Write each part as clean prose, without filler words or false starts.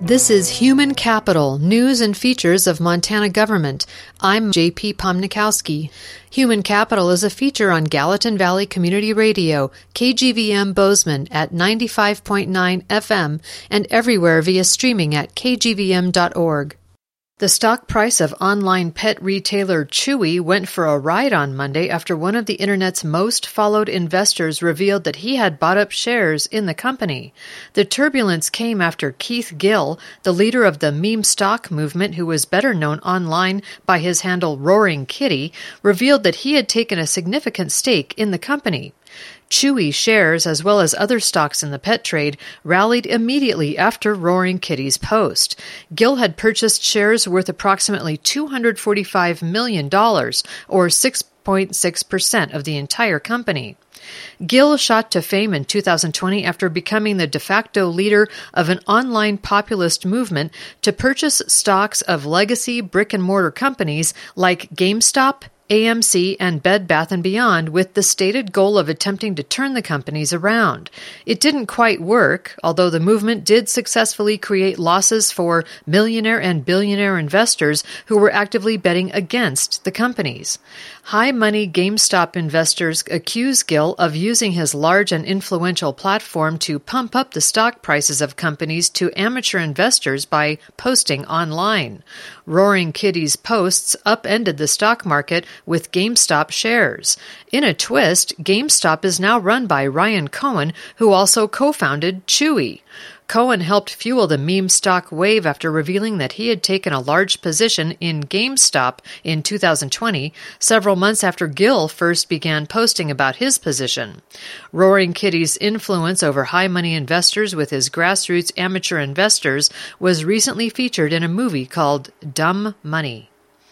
This is Human Capital, News and Features of Montana Government. I'm J.P. Pomnikowski. Human Capital is a feature on Gallatin Valley Community Radio, KGVM Bozeman at 95.9 FM and everywhere via streaming at kgvm.org. The stock price of online pet retailer Chewy went for a ride on Monday after one of the Internet's most followed investors revealed that he had bought up shares in the company. The turbulence came after Keith Gill, the leader of the meme stock movement who was better known online by his handle Roaring Kitty, revealed that he had taken a significant stake in the company. Chewy shares, as well as other stocks in the pet trade, rallied immediately after Roaring Kitty's post. Gill had purchased shares worth approximately $245 million, or 6.6% of the entire company. Gill shot to fame in 2020 after becoming the de facto leader of an online populist movement to purchase stocks of legacy brick-and-mortar companies like GameStop, AMC, and Bed Bath & Beyond with the stated goal of attempting to turn the companies around. It didn't quite work, although the movement did successfully create losses for millionaire and billionaire investors who were actively betting against the companies. High-money GameStop investors accuse Gill of using his large and influential platform to pump up the stock prices of companies to amateur investors by posting online. Roaring Kitty's posts upended the stock market with GameStop shares. In a twist, GameStop is now run by Ryan Cohen, who also co-founded Chewy. Cohen helped fuel the meme stock wave after revealing that he had taken a large position in GameStop in 2020, several months after Gill first began posting about his position. Roaring Kitty's influence over high-money investors with his grassroots amateur investors was recently featured in a movie called Dumb Money.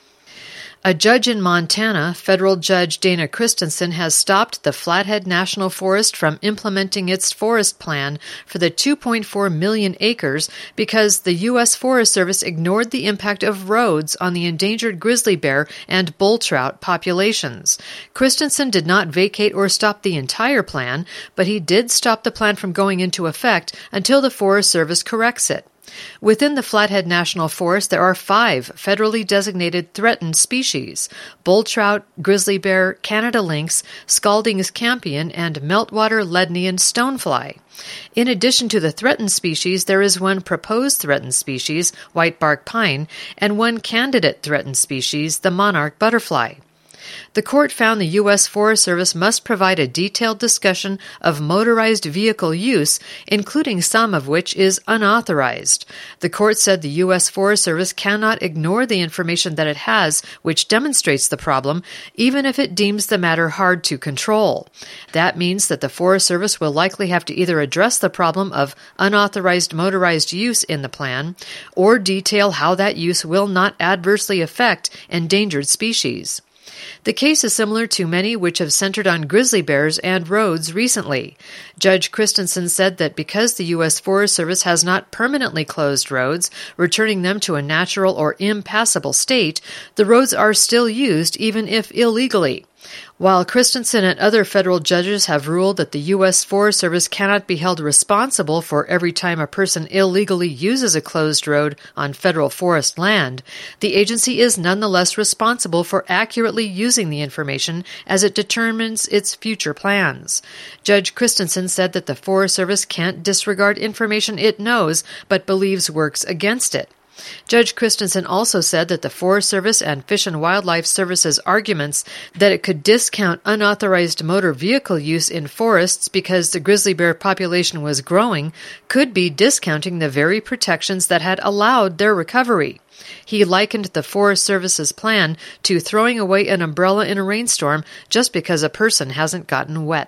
A judge in Montana, federal judge Dana Christensen, has stopped the Flathead National Forest from implementing its forest plan for the 2.4 million acres because the U.S. Forest Service ignored the impact of roads on the endangered grizzly bear and bull trout populations. Christensen did not vacate or stop the entire plan, but he did stop the plan from going into effect until the Forest Service corrects it. Within the Flathead National Forest, there are 5 federally designated threatened species: bull trout, grizzly bear, Canada lynx, Scalding's campion, and meltwater Lednian stonefly. In addition to the threatened species, there is one proposed threatened species, whitebark pine, and one candidate threatened species, the monarch butterfly. The court found the U.S. Forest Service must provide a detailed discussion of motorized vehicle use, including some of which is unauthorized. The court said the U.S. Forest Service cannot ignore the information that it has, which demonstrates the problem, even if it deems the matter hard to control. That means that the Forest Service will likely have to either address the problem of unauthorized motorized use in the plan, or detail how that use will not adversely affect endangered species. The case is similar to many which have centered on grizzly bears and roads recently. Judge Christensen said that because the U.S. Forest Service has not permanently closed roads, returning them to a natural or impassable state, the roads are still used even if illegally. While Christensen and other federal judges have ruled that the U.S. Forest Service cannot be held responsible for every time a person illegally uses a closed road on federal forest land, the agency is nonetheless responsible for accurately using the information as it determines its future plans. Judge Christensen said that the Forest Service can't disregard information it knows but believes works against it. Judge Christensen also said that the Forest Service and Fish and Wildlife Service's arguments that it could discount unauthorized motor vehicle use in forests because the grizzly bear population was growing could be discounting the very protections that had allowed their recovery. He likened the Forest Service's plan to throwing away an umbrella in a rainstorm just because a person hasn't gotten wet.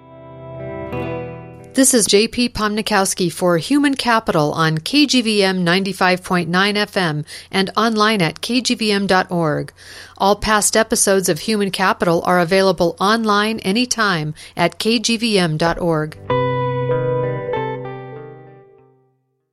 This is J.P. Pomnikowski for Human Capital on KGVM 95.9 FM and online at kgvm.org. All past episodes of Human Capital are available online anytime at kgvm.org.